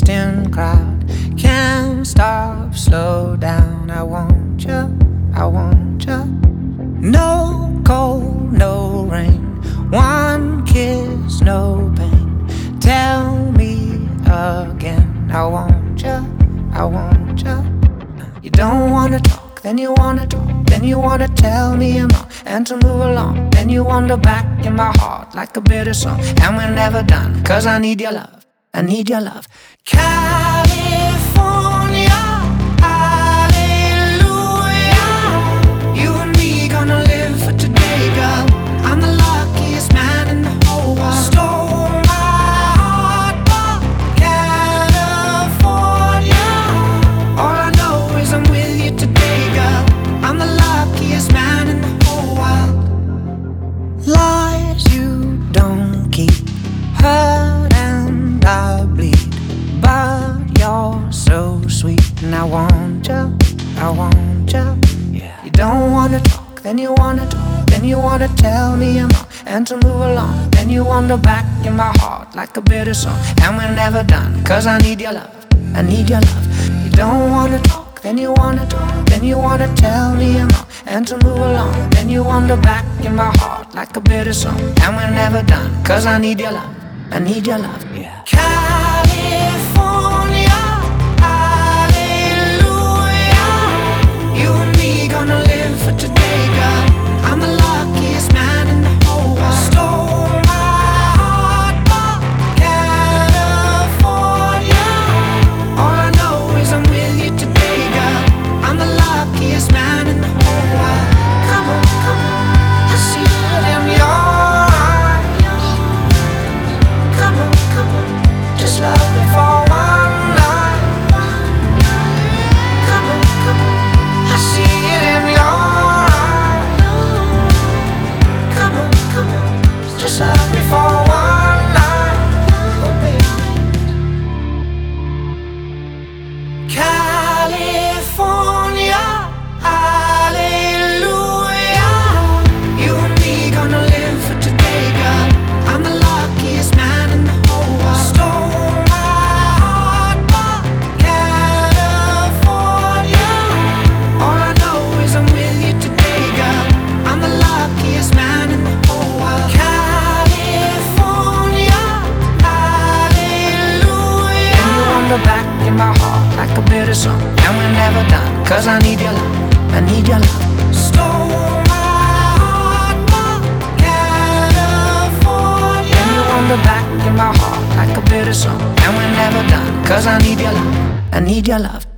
distant crowd. Can't stop, slow down. I want you, I want you. No cold, no rain. One kiss, no pain. Tell me again. I want you, I want you. You don't wanna talk, then you wanna talk. Then you wanna tell me I'm wrong and to move along. Then you wander back in my heart like a bitter song. And we're never done, 'cause I need your love, I need your love. California, hallelujah. You and me gonna live for today, girl. I'm the luckiest man in the whole world. Stole my heart, but California. All I know is I'm with you today, girl. I'm the luckiest man in the whole world. Lies you don't keep, hurt and I bleed, but you're so sweet. And I want you, I want you. Yeah. You don't wanna talk, then you wanna talk. Then you wanna tell me I'm wrong and to move along. Then you wander back in my heart like a bitter song. And we're never done, 'cause I need your love, I need your love. You don't wanna talk, then you wanna talk. Then you wanna tell me I'm wrong and to move along. Then you wander back in my heart like a bitter song. And we're never done, 'cause I need your love, I need your love. Yeah. California, hallelujah. You and me gonna live for today, girl. I'm the luckiest man in the whole world. Stole my heart, but California. All I know is I'm with you today, girl. I'm the luckiest man in the whole world. Come on, come on, I see it in your eyes. Come on, come on, just love me for one night. Come on, come on, I see it in your eyes. Come on, come on, just love me for one night. Oh, baby. California, hallelujah. You and me gonna live for today, girl. I'm the luckiest man in the whole world. Stole my heart, but California. All I know is I'm with you today, girl. I'm the luckiest man in the whole world. California, hallelujah. And you wander back in my heart like a bitter song. And we're never done, 'cause I need your love, I need your love. Stole my heart, but California. And you wander back in my heart like a bitter song. And we're never done, 'cause I need your love, I need your love.